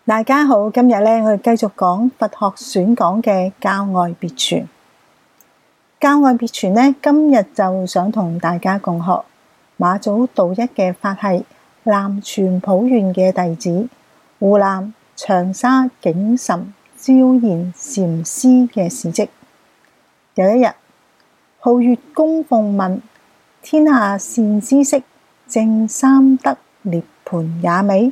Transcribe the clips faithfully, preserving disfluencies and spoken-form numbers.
大家好，今日咧我哋繼續講佛學選講嘅教外別傳。教外別傳咧，今日就想同大家共學馬祖道一嘅法系南傳普願嘅弟子湖南長沙景岑昭然禪師嘅事蹟。有一日，皓月供奉問：天下善知識，證三得涅槃也未？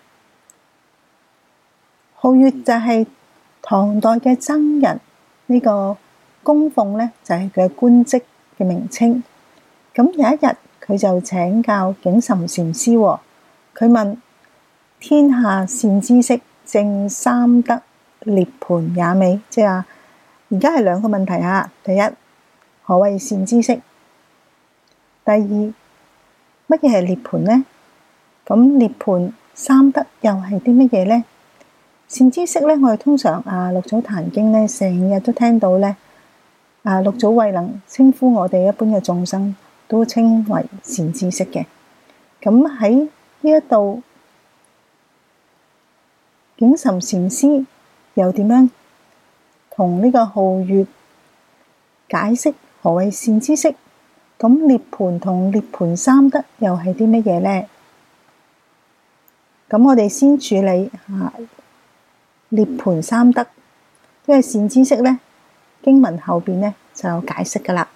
皓月就係唐代嘅僧人，呢、這個供奉呢，就係佢嘅官職嘅名稱。咁有一日佢就請教景岑禪師，佢問：天下善知識，證三得涅槃也未？即係話而家係兩個問題啊。第一，何謂善知識？第二，乜嘢係涅槃呢？咁涅槃三得又係啲乜嘢呢？善知識咧，我哋通常啊六祖壇經咧，成日都聽到咧，啊六祖慧能稱呼我哋一般嘅眾生，都稱為善知識嘅。咁喺呢一度，景岑禪師又點樣同呢個皓月解釋何謂善知識？咁涅槃同涅槃三得又係啲乜嘢咧？咁我哋先處理啊涅槃三得，因為善知識咧，經文後邊咧就有解釋噶啦。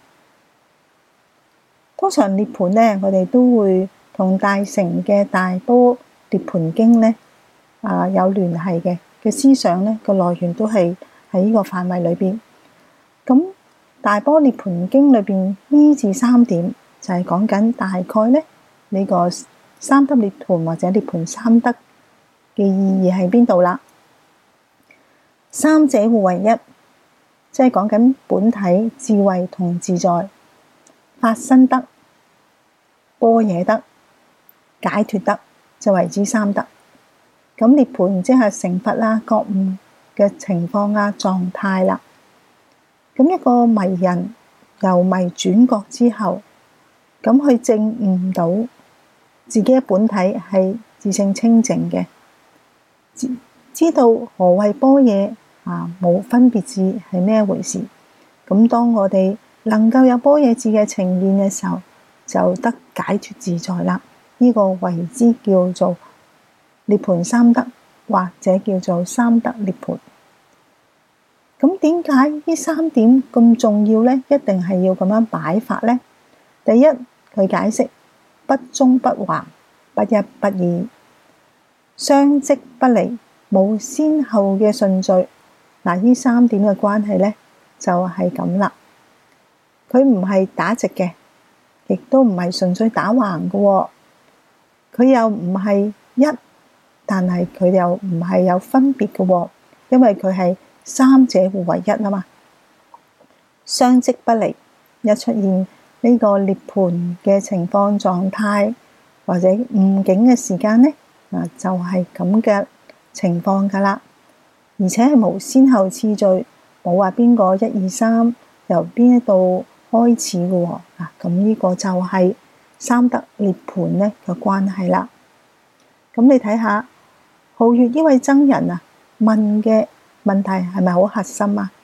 通常涅槃咧，我哋都會同大乘嘅大般涅槃經咧啊有聯繫嘅嘅思想咧，個來源都係喺呢個範圍裏邊。咁大般涅槃經裏邊呢至三點就係講緊大概咧呢個三得涅槃或者涅槃三得嘅意義喺邊度啦。三者互為一，即係講緊本體、智慧同自在、法身得、般若得、解脫得，就為之三得。咁涅槃即係成佛啦、覺悟嘅情況啊、狀態啦。咁一個迷人由迷轉覺之後，咁佢證悟到自己嘅本體係自性清淨嘅，知知道何謂般若啊，冇分別智係咩回事。咁當我哋能夠有般若智嘅呈現嘅時候，就得解脫自在啦。呢、這個為之叫做涅槃三得，或者叫做三得涅槃。咁點解呢三點咁重要呢？一定係要咁樣擺法呢？第一，佢解釋不中不橫，不一不二，相即不離，冇先後嘅順序。嗱，呢三點嘅關係呢，就係咁啦。佢唔係打直嘅，亦都唔係純粹打橫嘅。佢又唔係一，但係佢又唔係有分別嘅，因為佢係三者互為一啊嘛。相即不離，一出現呢個涅槃嘅情況狀態或者悟境嘅時間呢，啊就係咁嘅情況噶啦。而且係無先後次序，冇話邊個一二三由邊一度開始嘅喎。啊，咁呢個就係三得涅槃呢嘅關係啦。咁你睇下皓月呢位僧人啊，問嘅問題係咪好核心啊？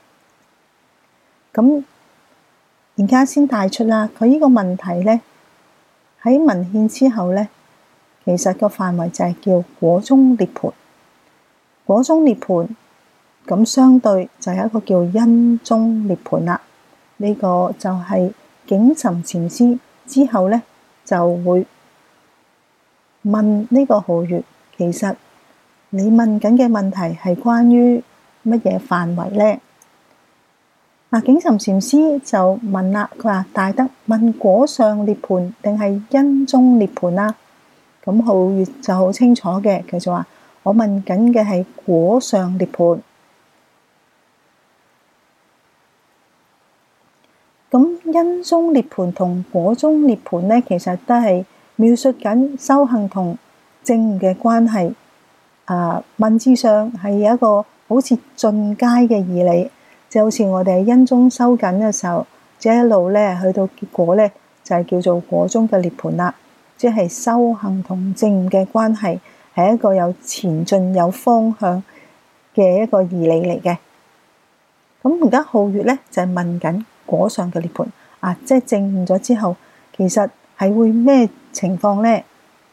咁而家先帶出啦，佢呢個問題呢，喺文獻之後呢，其實個範圍就係叫果中涅槃。果中涅槃，咁相對就有一個叫因中涅槃啦。呢、這個就係景岑禪師之後呢，就會問呢個皓月，其實你問緊嘅問題係關於乜嘢範圍呢？嗱，景岑禪師就問啦，佢話大德問果上涅槃定係因中涅槃啊？咁皓月就好清楚嘅，佢就話我問緊嘅係果上涅槃。咁因中涅槃同果中涅槃呢，其實都係描述緊修行同證悟嘅關係。啊，文字上係有一個好似進階嘅義理，就好似我哋喺因中修緊嘅時候，即係一路咧去到結果咧，就係叫做果中嘅涅槃啦。即係修行同證悟嘅關係係係一個有前進、有方向嘅一個義理嚟嘅。咁而家皓月咧就係問緊果上嘅涅槃啊，即係證悟咗之後，其實係會咩情況咧？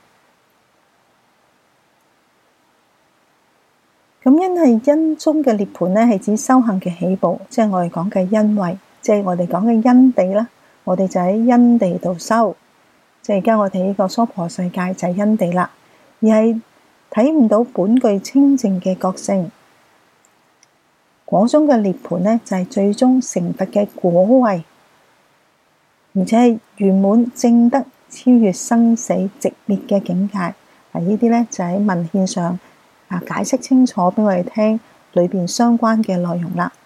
咁因係因中嘅涅槃咧，係指修行嘅起步，即係我哋講嘅因位，即係我哋講嘅因地啦。我哋就喺因地度修，即係而家我哋呢個娑婆世界就係因地啦，而係睇唔到本具清淨嘅覺性。果中嘅涅槃咧，就係最終成佛嘅果位，而且係圓滿證得超越生死寂滅嘅境界。嗱，呢啲咧就喺文獻上啊解釋清楚俾我哋聽裏邊相關嘅內容啦。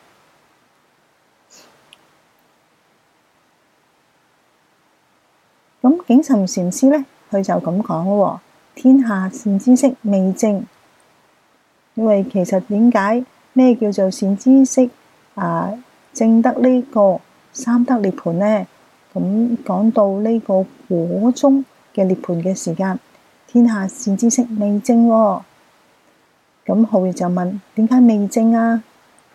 咁景尋禪師咧，佢就咁講咯：天下善知識未證，因為其實點解咩叫做善知識啊？證得呢個三得涅槃呢？咁講到呢個果中嘅涅槃嘅時間，天下善知識未證喎。咁皓月就問：點解未證啊？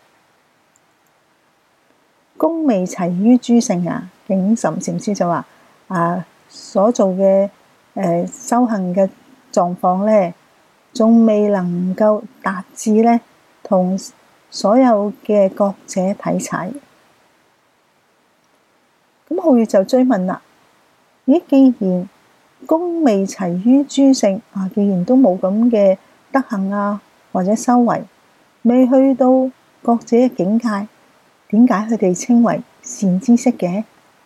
功未齊於諸聖啊！景尋禪師就話：啊，所做嘅誒、呃、修行嘅狀況咧，仲未能夠達至咧同所有嘅覺者睇齊。咁皓月就追問啦：咦，既然功未齊於諸聖啊，既然都冇咁嘅德行啊，或者修為，未去到覺者嘅境界，點解佢哋稱為善知識嘅？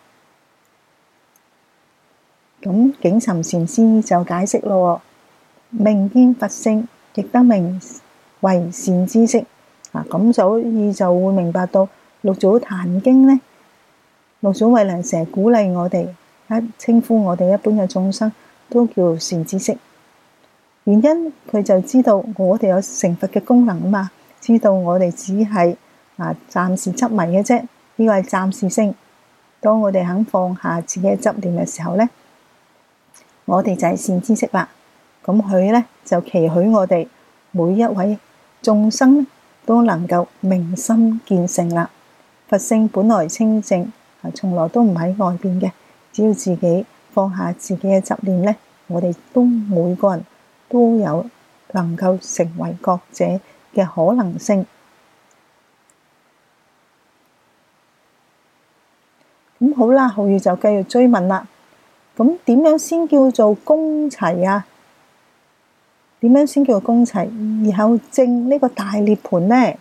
咁景尋禪師就解釋咯：明見佛性，亦得名為善知識。啊，咁所以就會明白到六祖壇經呢，六祖慧能成日鼓勵我哋，一稱呼我哋一般嘅眾生都叫善知識。原因佢就知道我哋有成佛嘅功能啊嘛，知道我哋只係啊暫時執迷嘅啫，呢個係暫時性。當我哋肯放下自己嘅執念嘅時候咧，我哋就係善知識啦。咁佢咧就期許我哋每一位眾生都能夠明心見性啦。佛性本來清淨，啊，從來都唔喺外邊嘅。只要自己放下自己嘅執念咧，我哋都每個人都有能夠成為覺者嘅可能性。咁好啦，皓月就繼續追問啦。咁點樣先叫做功齊啊？點樣先叫做功齊，然後證呢個大涅槃呢？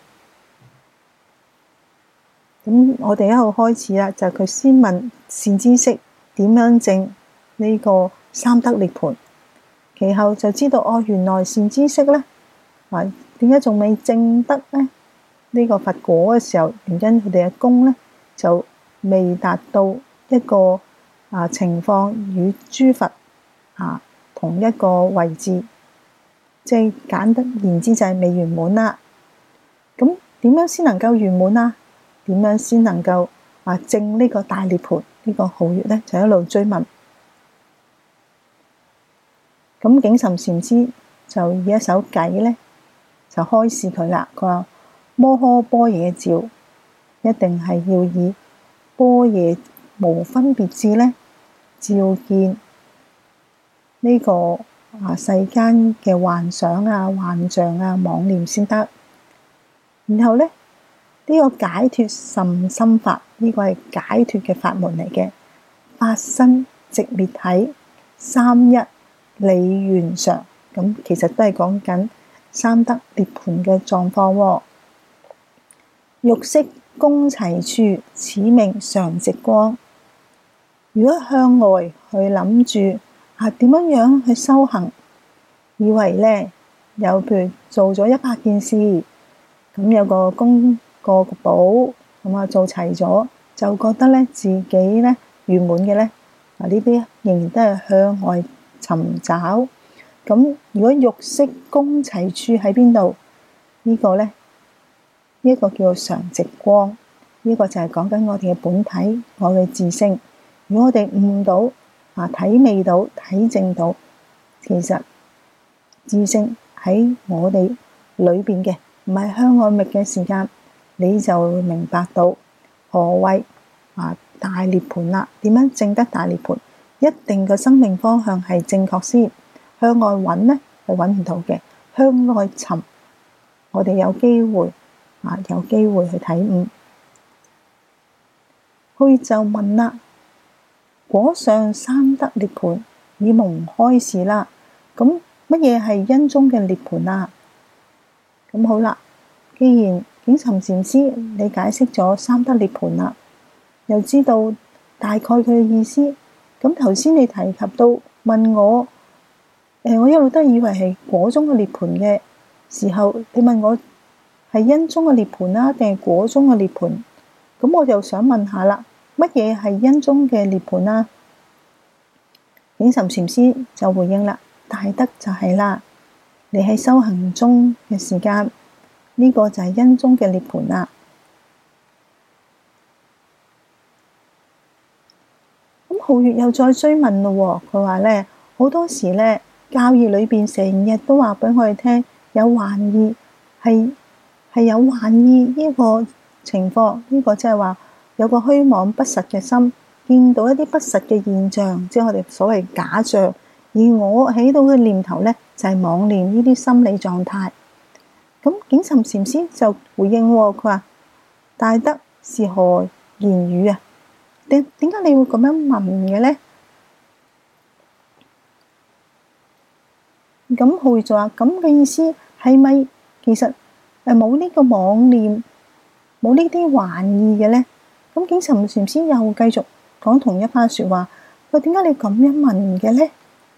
咁我哋一號開始啦，就佢先問善知識點樣證呢個三得涅槃，其後就知道哦，原來善知識咧，啊，點解仲未證得咧？呢個佛果嘅時候，原因佢哋嘅功咧就未達到一個啊情況與諸佛啊同一個位置，即係簡單言之就係未圓滿啦。咁點樣先能夠圓滿啊？點樣先能夠啊證呢個大涅槃？呢個皓月咧就一路追問。咁景尋禪師就以一首偈咧就開示佢啦。佢話：摩訶般若照，一定係要以般若無分別智咧照見呢個啊世間嘅幻想啊、幻象啊、妄念先得。然後咧呢個解脫甚深法，呢個係解脫嘅法門嚟嘅。法身寂滅體，三一理願常。咁其實都係講緊三得涅槃嘅狀況喎。欲識功齊處，此名常寂光。如果向外去諗住啊點樣樣去修行，以為咧有譬如做咗一百件事，咁有個功個寶咁啊做齊咗，就覺得咧自己咧圓滿嘅咧，啊呢啲仍然都係向外尋找。咁如果欲識功齊處喺邊度？呢個咧呢個叫做常寂光，呢個就係講緊我哋嘅本體，我嘅自性。如果我哋悟到啊體味到體證到，其實自性喺我哋裏邊嘅，唔係向外覓嘅時間，你就會明白到何謂啊大涅槃啦。點樣證得大涅槃？一定個生命方向係正確先，向外揾呢係揾唔到嘅，向內尋，我哋有機會啊，有機會去體悟。佢就問啦：果上三得涅槃，已蒙開示啦。咁乜嘢係因中嘅涅槃啊？咁好啦，既然景岑禪師你解釋咗三得涅槃啦，又知道大概佢嘅意思。咁頭先你提及到問我，誒，我一路都以為係果中嘅涅槃嘅時候，你問我係因中嘅涅槃啦，定係果中嘅涅槃？咁我就想問下啦，乜嘢係因中嘅涅槃啊？景岑禪師就回應啦：大德就係啦，你喺修行中嘅時間，呢個就係因中嘅涅槃啦。皓月又再追問咯，佢話咧，好多時咧，教義裏邊成日都話俾我哋聽，有幻意，係係有幻意呢個情況，呢個即係話有個虛妄不實嘅心，見到一啲不實嘅現象，即係我哋所謂假象，而我起到嘅念頭咧，就係妄念呢啲心理狀態。咁景岑禪師就回應，佢話大德是何言語啊？點點解你會咁樣問嘅咧？咁皓月就話咁嘅意思係咪其實誒冇呢個妄念，冇呢啲幻意嘅咧？咁景岑禪師又繼續講同一番説話，佢點解你咁樣問嘅咧？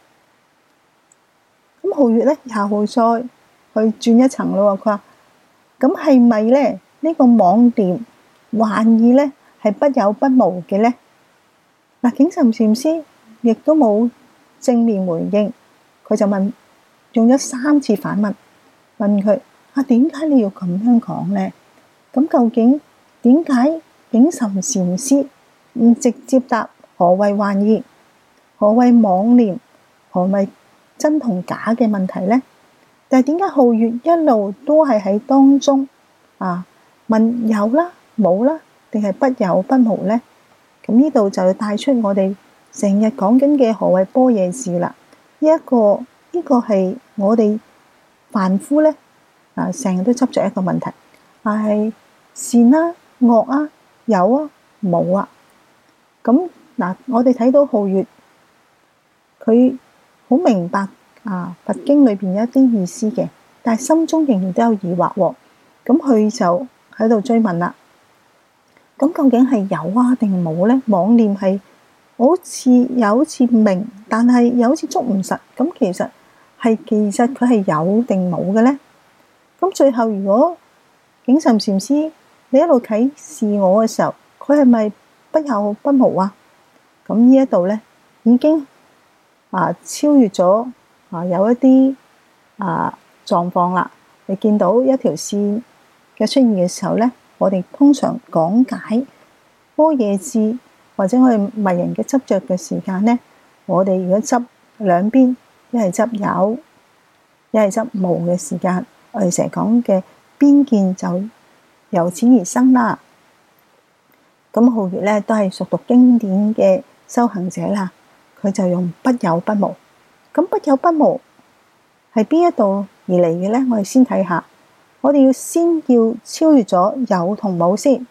咁皓月咧又再去轉一層咯，佢話咁係咪咧呢個妄念幻意咧？係不有不無嘅咧。嗱，景岑禪師亦都冇正面回應，佢就問，用咗三次反問，問佢啊，點解你要咁樣講咧？咁究竟點解景岑禪師唔直接答何謂幻意、何謂妄念、何謂真同假嘅問題咧？但係點解皓月一路都係喺當中啊問有啦、冇啦？定係不有不無呢？咁呢度就要帶出我哋成日講緊嘅何謂般若智啦。呢一個呢個係我哋凡夫咧啊，成日都執着一個問題，係善啊、惡啊、有啊、冇啊。咁嗱，我哋睇到皓月，佢好明白啊佛經裏邊有一啲意思嘅，但係心中仍然都有疑惑喎。咁佢就喺度追問啦。咁究竟係有啊定冇咧？妄念係好似有好似明，但係又好似捉唔實。咁其實係其實佢係有定冇嘅咧？咁最後如果景岑禪師你一路啟示我嘅時候，佢係咪不有不無啊？咁呢一度咧已經啊超越咗啊有一啲啊狀況啦。你見到一條線嘅出現嘅時候咧，我哋通常講解般若智或者我哋迷人嘅執着嘅時間呢，我哋如果執兩邊，一係執有，一係執無嘅時間，我哋成日講嘅邊見就由此而生啦。咁皓月咧都係熟讀經典嘅修行者啦，佢就用不有不無。咁不有不無係邊一度而嚟嘅咧？我哋先睇下。我哋要先要超越咗有同冇先，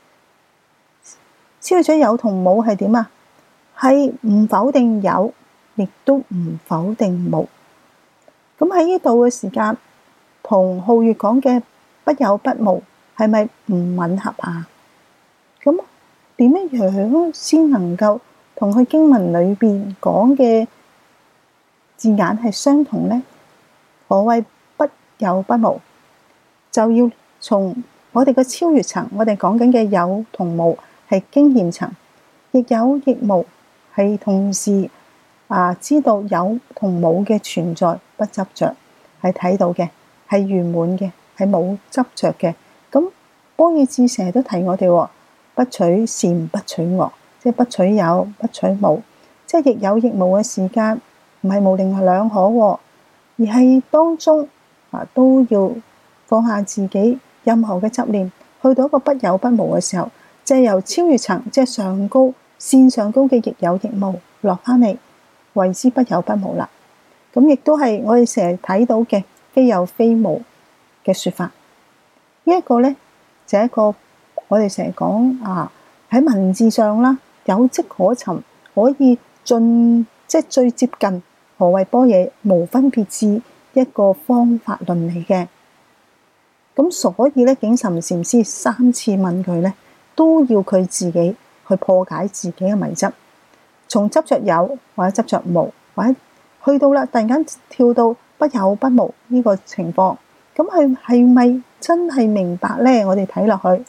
超越咗有同冇係點啊？係唔否定有，亦都唔否定無。咁喺呢度嘅時間，同皓月講嘅不有不無係咪唔吻合啊？咁點樣先能夠同佢經文裏邊講嘅字眼係相同呢？何謂不有不無？就要從我哋嘅超越層，我哋講緊嘅有同無係經驗層，亦有亦無係同時啊知道有同冇嘅存在，不執着係睇到嘅，係圓滿嘅，係冇執着嘅。咁般若智成日都提我哋，不取善不取惡，即係不取有不取無，即係亦有亦無嘅時間，唔係模棱兩可。 而係當中啊都要放下自己任何嘅執念，去到一個不有不無嘅時候，借由超越層，即係上高線上高嘅亦有亦無落翻嚟，為之不有不無啦。咁亦都係我哋成日睇到嘅非有非無嘅說法。呢、這、一個咧就係一個我哋成日講啊喺文字上啦，有跡可尋，可以盡即係最接近何謂般若無分別智一個方法論嚟嘅。咁所以咧，景岑禪師三次問佢咧，都要佢自己去破解自己嘅迷執，從執着有或者執着無，或者去到啦，突然間跳到不有不無呢個情況，咁佢係咪真係明白咧？我哋睇落去，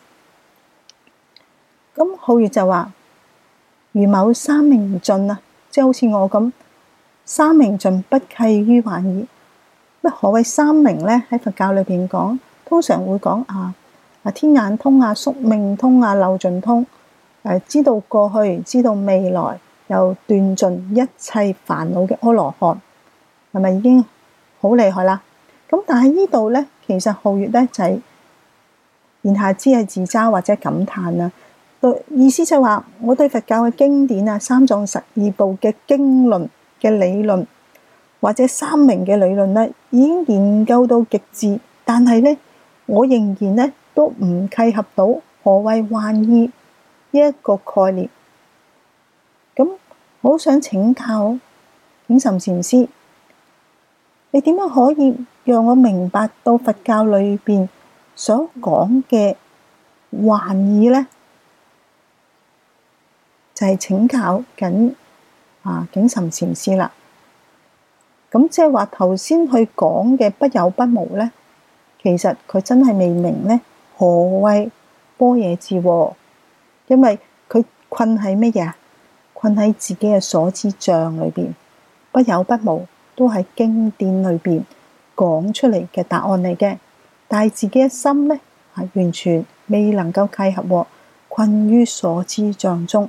咁皓月就話：如某三明盡啊，即係好似我咁，三明盡不契於幻矣。乜何謂三明咧？喺佛教裏邊講，通常會講啊啊天眼通啊、宿命通啊、漏盡通，誒知道過去、知道未來，又斷盡一切煩惱嘅阿羅漢，係咪已經好厲害啦？咁但係呢度咧，其實皓月咧就係言下之係自嘲或者感嘆啦。對，意思就係話，我對佛教嘅經典啊、三藏十二部嘅經論嘅理論，或者三明嘅理論咧，已經研究到極致，但係咧，我仍然咧都唔契合到何謂幻意呢一個概念。咁我好想請教景岑禪師，你點樣可以讓我明白到佛教裏邊所講嘅幻意咧？就係請教緊啊景岑禪師啦。咁即係話頭先佢講嘅不有不無咧，其實佢真係未明咧何謂般若智喎，因為佢困喺乜嘢啊？困喺自己嘅所知障裏邊，不有不無都係經典裏邊講出嚟嘅答案嚟嘅，但係自己嘅心咧係完全未能夠契合喎，困於所知障中。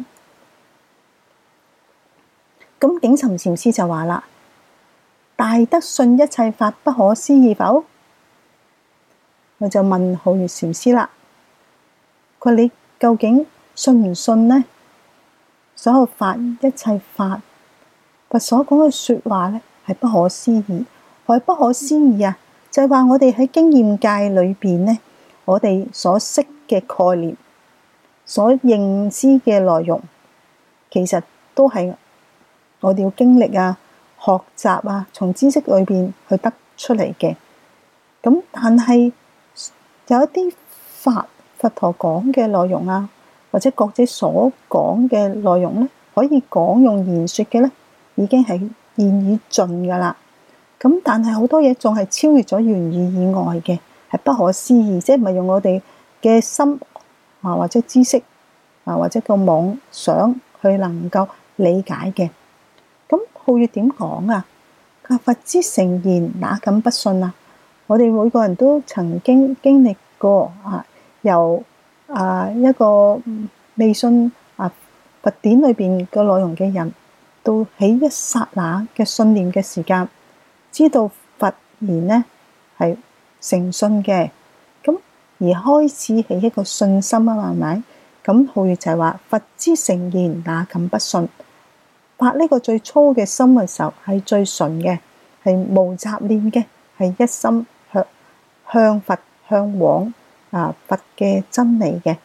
咁景岑禪師就話啦：大德信一切法不可思議否？我就問皓月禪師啦，佢話你究竟信唔信呢？所有法一切法，佛所講嘅說話咧係不可思議。何謂不可思議啊？就係話我哋喺經驗界裏邊咧，我哋所識嘅概念、所認知嘅內容，其實都係我哋要經歷啊、學習啊，從知識裏邊去得出嚟嘅。咁但係有一啲法，佛陀講嘅內容啊，或者覺者所講嘅內容咧，可以講用言說嘅咧，已經係言已盡噶啦。咁但係好多嘢仲係超越咗言語以外嘅，係不可思議，即係唔係用我哋嘅心啊，或者知識啊，或者個妄想去能夠理解嘅。咁皓月點講啊？佢話佛之誠言，哪敢不信啊？我哋每個人都曾經經歷過啊，由啊一個未信啊佛典裏邊嘅內容嘅人，到喺一剎那嘅信念嘅時間，知道佛言呢係誠信嘅，咁而開始起一個信心啊嘛，係咪？咁皓月就係話佛之誠言，哪敢不信？發呢個最初嘅心嘅時候係最純嘅，係無雜念嘅，係一心向向佛向往啊佛嘅真理嘅。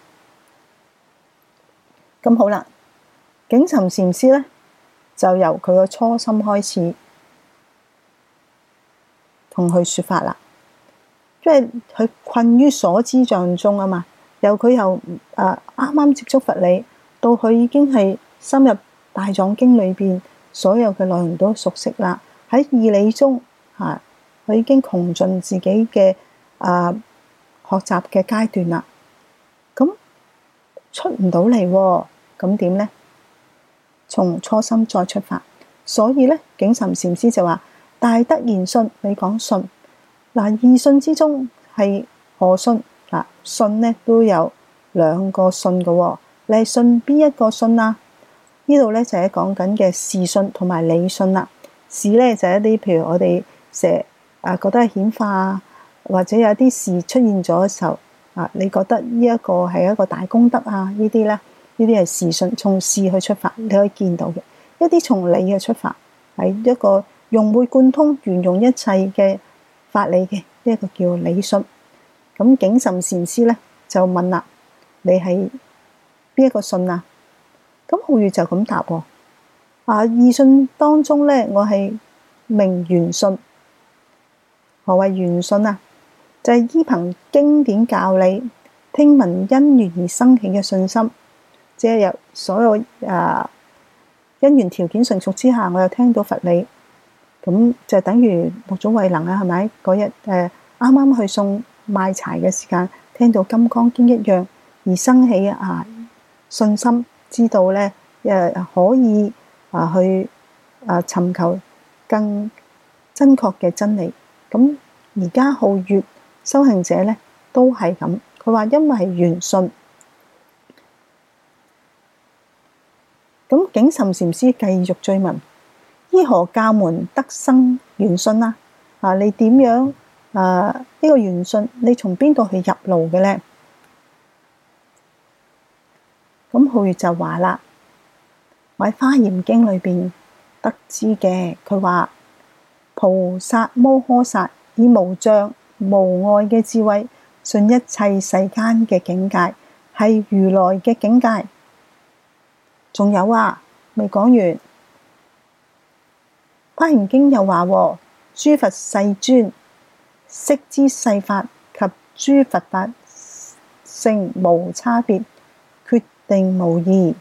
咁好啦，景岑禪師咧就由佢個初心開始同佢說法啦，即係佢困於所知障中啊嘛。由佢由誒啱啱接觸佛理，到佢已經係深入大藏經裏邊所有嘅內容都熟悉啦。喺義理中嚇，佢已經窮盡自己嘅啊學習嘅階段啦。咁出唔到嚟喎，咁點咧？從初心再出發。所以咧，景岑禪師就話：大德言信，你講信嗱，二信之中係何信嗱？信咧都有兩個信嘅喎，你係信邊一個信啊？呢度咧就係講緊嘅事信同埋理信啦。事咧就係一啲譬如我哋成日啊覺得係顯化啊，或者有啲事出現咗嘅時候啊，你覺得呢一個係一個大功德啊？呢啲咧，呢啲係事順從事去出發，你可以見到嘅一啲從理嘅出發，係一個融會貫通、圓融一切嘅法理嘅呢一個叫理信。咁景岑禪師咧就問啦：你係邊一個信啊？咁皓月就咁答喎：啊，二信當中咧，我係名緣信。何謂緣信啊？就係、是、依憑經典教理、聽聞因緣而生起嘅信心，即係有所有啊因緣條件成熟之下，我又聽到佛理，咁就等於六祖慧能啊，係咪？嗰日誒啱啱去送賣柴嘅時間，聽到《金剛經》一樣，而生起啊信心，知道咧誒可以啊去啊尋求更真確嘅真理。咁而家皓月修行者咧都係咁，佢話因為係緣信。咁景岑禪師繼續追問：依何教門得生緣信啊？啊，你點樣啊？呢、這個緣信你從邊度去入路嘅咧？咁皓月就話啦：我喺《華嚴經》裏邊得知嘅，佢話菩薩摩訶薩以無障無礙嘅智慧信一切世間嘅境界，係如來嘅境界。仲有啊，未講完，《華嚴經》又話：諸佛世尊悉知世法及諸佛法性無差別，決定無異。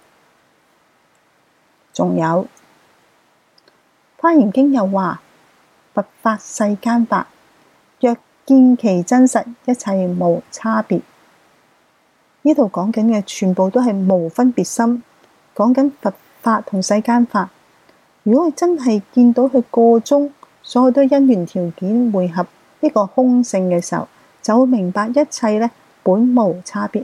仲有《華嚴經》又話：佛法世間法，若見其真實，一切無差別。呢度講緊嘅全部都係無分別心，講緊佛法同世間法。如果佢真係見到佢個中所有都因緣條件匯合呢個空性嘅時候，就會明白一切咧本無差別。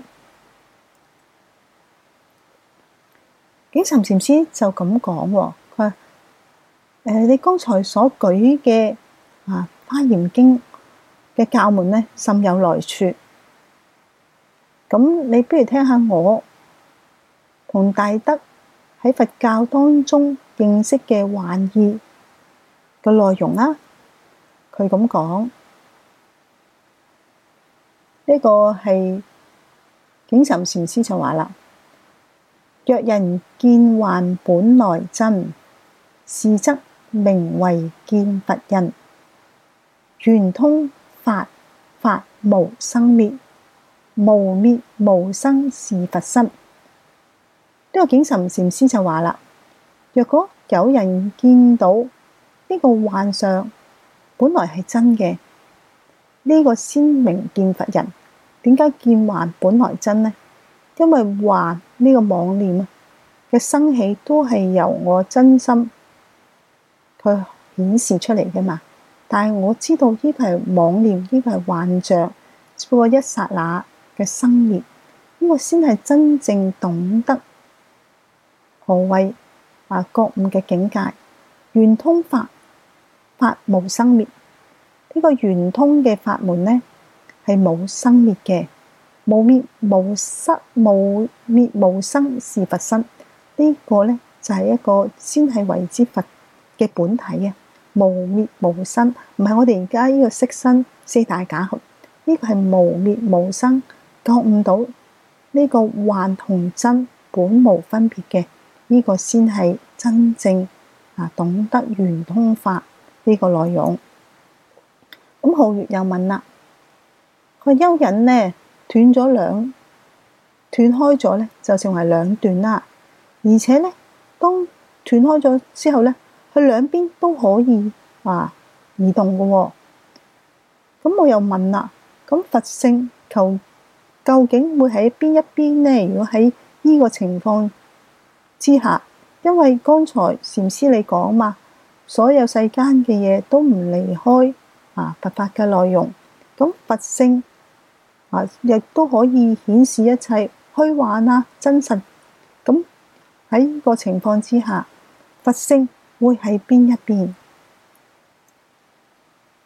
景岑禪師就咁講喎，佢話：誒，你剛才所舉嘅啊《華嚴經》嘅教門咧，甚有來處。咁你不如聽下我同大德喺佛教當中認識嘅梵義嘅內容啦。佢咁講，呢個係景岑禪師就話啦：若人見幻本來真，是則名為見佛印。圓通法，法無生滅，無滅無生是佛身。呢個景岑禪師就話啦：若果有人見到呢個幻象本來係真嘅，呢、這個先名見佛印。點解見幻本來真呢？因為幻呢個妄念嘅生起都係由我真心佢顯示出嚟嘅嘛。但係我知道呢個係妄念，呢個係幻象，只不過一剎那嘅生滅，呢、這個先係真正懂得何謂啊覺悟嘅境界。圓通法，法無生滅。呢、這個圓通嘅法門呢，係冇生滅嘅，無滅無失，無滅無生是佛身。呢、這個呢，就係、是、一個先係為之佛嘅本體啊！無滅無生，唔係我哋而家呢個色身四大假合，呢、這個係無滅無生，覺悟到呢個幻同真本無分別嘅，呢、這個先係真正啊懂得圓通法呢個內容。咁皓月又問啦：個蚯蚓呢斷咗兩斷開咗呢，就成為兩段啦。而且呢，當斷開咗之後呢，佢兩邊都可以啊移動嘅喎。咁我又問啦：咁佛性求究竟會喺邊一邊呢？如果喺呢個情況之下，因為剛才禪師你講嘛，所有世間嘅嘢都唔離開啊佛法嘅內容。咁佛性啊，亦都可以顯示一切虛幻啊真實。咁喺呢個情況之下，佛性會喺邊一邊？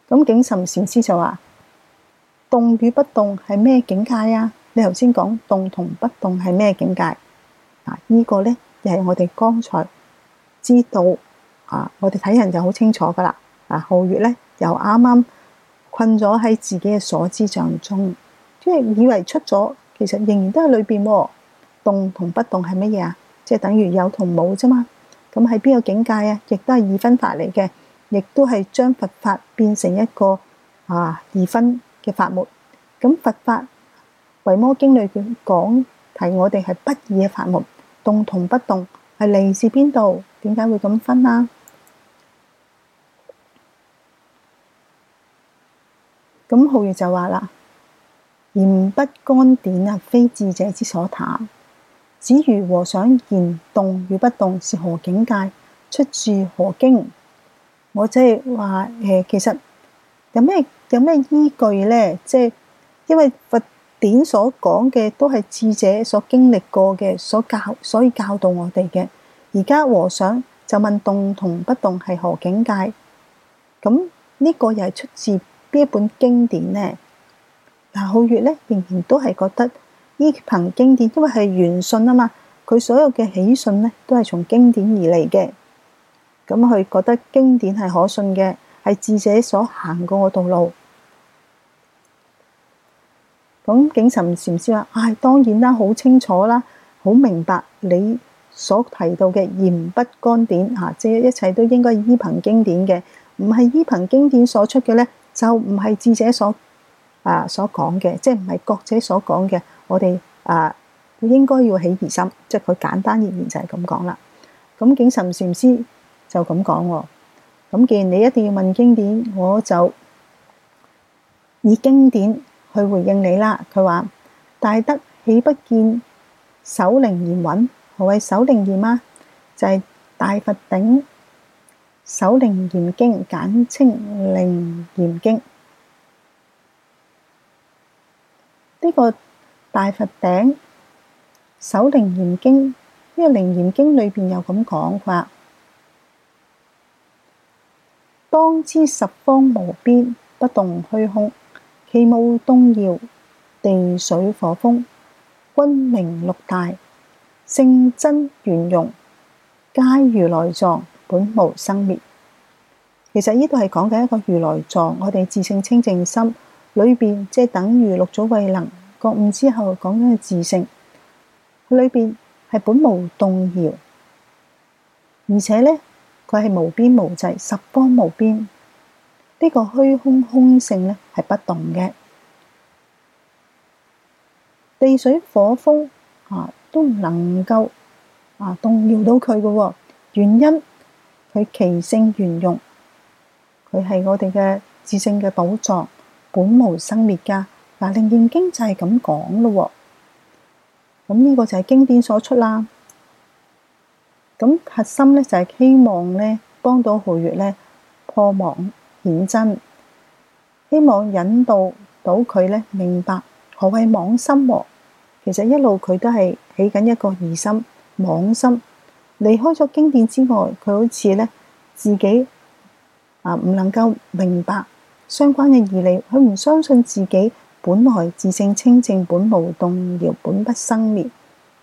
咁景岑禪師就話：動與不動係咩境界啊？你頭先講動同不動係咩境界？啊，呢個咧又係我哋剛才知道啊，我哋睇人就好清楚噶啦。啊，皓月咧又啱啱困咗喺自己嘅所知障中，即係以為出咗，其實仍然都喺裏邊喎。動同不動係乜嘢啊？即係等於有同冇啫嘛。咁喺邊個境界啊？亦都係二分法嚟嘅，亦都係將佛法變成一個啊二分嘅法門。咁佛法維摩經裏邊講提我哋係不二嘅法門，動同不動係嚟自邊度？點解會咁分啊？咁皓月就話啦：言不干典啊，非智者之所談。只如和尚言動與不動是何境界？出自何經？我即係話誒，其實有咩有咩依據咧？即係因為佛典所講嘅都係智者所經歷過嘅，所教所以教導我哋嘅。而家和尚就問動同不動係何境界？咁呢個又係出自邊一本經典呢？嗱，皓月咧仍然都係覺得依憑經典，因為係緣信啊嘛，佢所有嘅起信咧都係從經典而嚟嘅。咁佢覺得經典係可信嘅，係智者所行過嘅道路。咁景岑禪師話：唉、哎，當然啦，好清楚啦，好明白你所提到嘅言不干典嚇，即係一切都應該依憑經典嘅，唔係依憑經典所出嘅咧，就唔係智者所啊所講嘅，即係唔係覺者所講嘅。我哋啊應該要起疑心，即係佢簡單而言就係咁講啦。咁景岑禪師就咁講喎。咁既然你一定要問經典，我就以經典去回應你啦。佢話：大德豈不見首楞嚴云？何謂首楞嚴啊？就係、是、大佛頂首楞嚴經，簡稱楞嚴經。呢、這個大佛頂首楞嚴經，呢、這個楞嚴經裏邊有咁講法：當知十方無邊不動虛空，其無動搖，地水火風，均名六大，性真圓融，皆如來藏，本無生滅。其實呢度係講緊一個如來藏，我哋自性清淨心裏邊，即係等於六祖慧能覺悟之後講緊嘅自性，裏邊係本無動搖，而且咧佢係無邊無際，十方無邊。呢、這個虛空空性咧係不動嘅，地水火風啊都唔能夠啊動搖到佢嘅。原因佢其性圓融，佢係我哋嘅自性嘅寶藏，本無生滅噶。嗱，《楞嚴經》就係咁講咯。咁呢個就係經典所出啦。咁核心咧就係希望咧幫到皓月咧破妄顯真，希望引導到佢咧明白何謂妄心。其實一路佢都係起緊一個疑心妄心，離開咗經典之外，佢好似咧自己啊唔能夠明白相關嘅義理，佢唔相信自己本來自性清淨，本無動搖，本不生滅。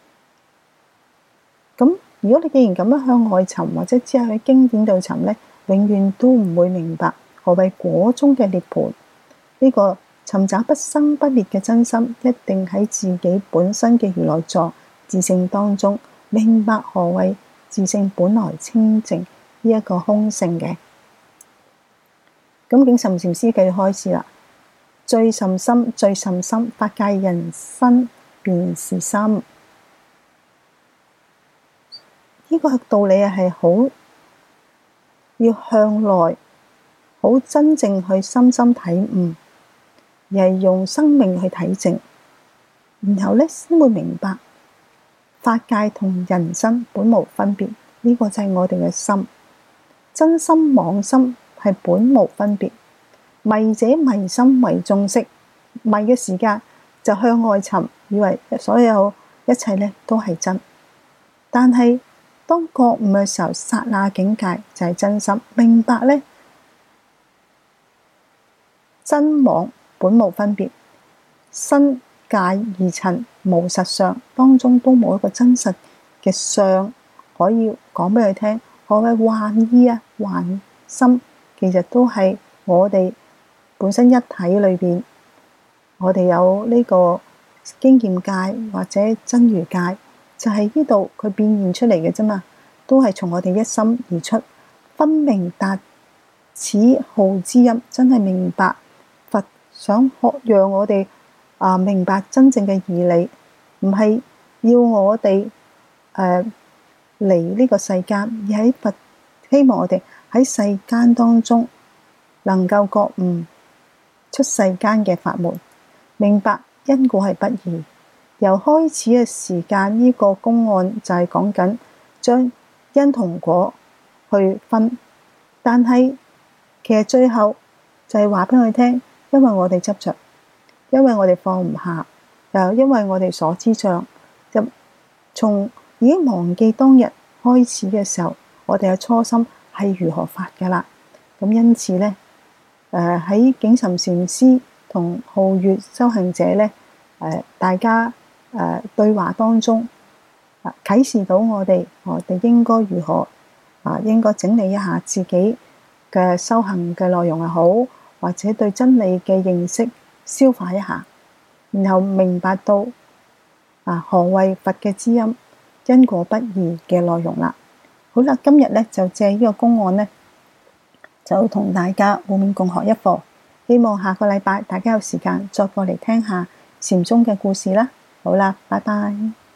咁如果你既然咁樣向外尋，或者只係喺經典度尋咧，永遠都唔會明白何謂果中嘅涅槃。呢、這個尋找不生不滅嘅真心，一定喺自己本身嘅如來藏自性當中，明白何謂自性本來清淨呢一個空性嘅。咁景岑禪師繼續開始啦。最甚深，最甚深，法界人身便是心。呢、這個道理係好要向內好真正去深深體悟，而係用生命去體證，然後咧先會明白法界同人身本無分別。呢、這個就係我哋嘅心，真心妄心係本無分別。迷者迷心為眾識，迷嘅時間就向外尋，以為所有一切咧都係真。但係當覺悟嘅時候，剎那境界就係真心，明白咧真妄本無分別，身界二塵無實相，當中都冇一個真實嘅相可以講俾佢聽。何謂幻意啊？幻心其實都係我哋本身一體裏邊，我哋有呢個經驗界或者真如界，就係呢度佢變現出嚟嘅啫嘛，都係從我哋一心而出。分明達此號之音，真係明白佛想學讓我哋啊明白真正嘅義理，唔係要我哋誒嚟呢個世間，而喺佛希望我哋喺世間當中能夠覺悟出世間嘅法門，明白因果係不二。由開始嘅時間，呢個公案就係講緊將因同果去分，但係其實最後就係話俾我哋聽，因為我哋執着，因為我哋放唔下，又因為我哋所知障，就從已經忘記當日開始嘅時候，我哋嘅初心係如何發㗎啦。咁因此呢，誒喺景岑禪師同皓月修行者呢，誒大家誒對話當中，啊啟示到我哋，我哋應該如何啊？應該整理一下自己嘅修行嘅內容又好，或者對真理嘅認識消化一下，然後明白到啊何謂佛嘅知音，因果不二嘅內容啦。好啦，今日咧就借呢個公案咧，就同大家互勉共學一課。希望下個禮拜大家有時間再過嚟聽下禪宗嘅故事啦。好啦，拜拜。